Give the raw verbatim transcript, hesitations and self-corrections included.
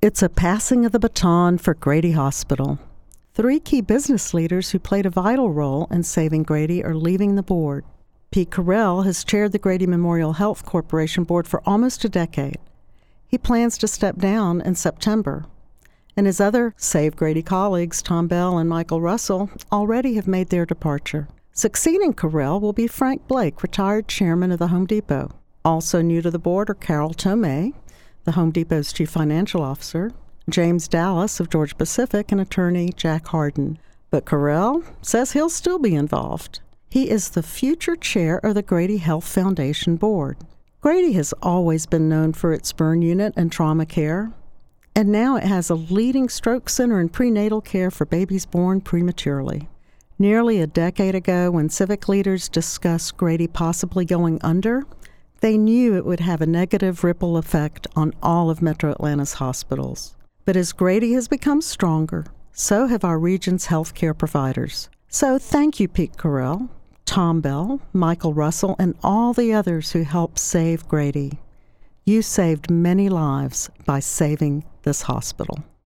It's a passing of the baton for Grady Hospital. Three key business leaders who played a vital role in saving Grady are leaving the board. Pete Carrell has chaired the Grady Memorial Health Corporation board for almost a decade. He plans to step down in September. And his other Save Grady colleagues, Tom Bell and Michael Russell, already have made their departure. Succeeding Carrell will be Frank Blake, retired chairman of the Home Depot. Also new to the board are Carol Tomei, the Home Depot's chief financial officer, James Dallas of Georgia Pacific, and attorney Jack Harden. But Carrell says he'll still be involved. He is the future chair of the Grady Health Foundation board. Grady has always been known for its burn unit and trauma care, and now it has a leading stroke center and prenatal care for babies born prematurely. Nearly a decade ago, when civic leaders discussed Grady possibly going under, they knew it would have a negative ripple effect on all of Metro Atlanta's hospitals. But as Grady has become stronger, so have our region's health care providers. So thank you, Pete Carrell, Tom Bell, Michael Russell, and all the others who helped save Grady. You saved many lives by saving this hospital.